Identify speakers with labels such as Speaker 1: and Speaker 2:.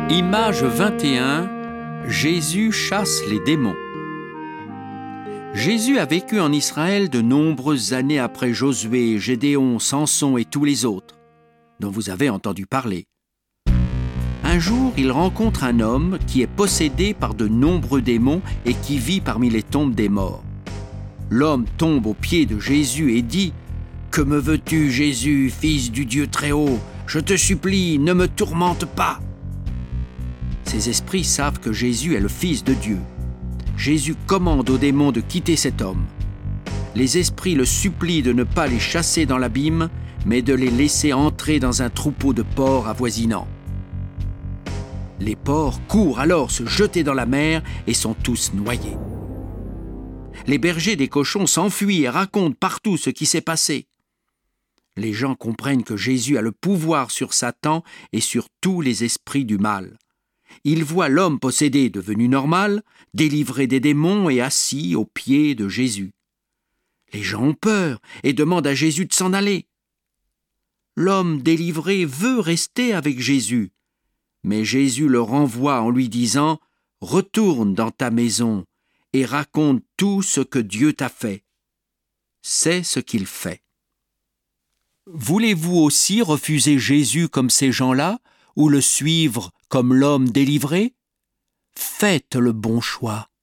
Speaker 1: Image 21, Jésus chasse les démons. Jésus a vécu en Israël de nombreuses années après Josué, Gédéon, Samson et tous les autres, dont vous avez entendu parler. Un jour, il rencontre un homme qui est possédé par de nombreux démons et qui vit parmi les tombes des morts. L'homme tombe aux pieds de Jésus et dit « Que me veux-tu, Jésus, fils du Dieu Très-Haut ? Je te supplie, ne me tourmente pas !» Ces esprits savent que Jésus est le Fils de Dieu. Jésus commande aux démons de quitter cet homme. Les esprits le supplient de ne pas les chasser dans l'abîme, mais de les laisser entrer dans un troupeau de porcs avoisinant. Les porcs courent alors se jeter dans la mer et sont tous noyés. Les bergers des cochons s'enfuient et racontent partout ce qui s'est passé. Les gens comprennent que Jésus a le pouvoir sur Satan et sur tous les esprits du mal. Ils voient l'homme possédé devenu normal, délivré des démons et assis aux pieds de Jésus. Les gens ont peur et demandent à Jésus de s'en aller. L'homme délivré veut rester avec Jésus, mais Jésus le renvoie en lui disant « Retourne dans ta maison et raconte tout ce que Dieu t'a fait. » C'est ce qu'il fait. Voulez-vous aussi refuser Jésus comme ces gens-là ou le suivre comme l'homme délivré ? Faites le bon choix.